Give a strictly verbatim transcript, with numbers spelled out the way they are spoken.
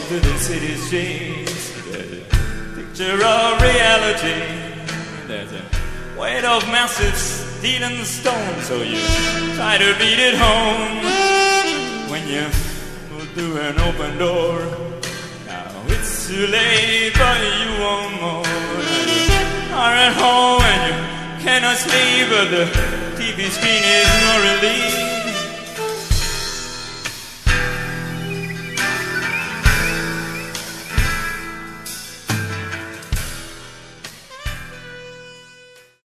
to the city's streets. There's a picture of reality. There's a weight of massive steel and stone, so you try to beat it home when you go through an open door. Now it's too late, but you won't more. Are at home and you cannot sleep, but the T V screen is no relief.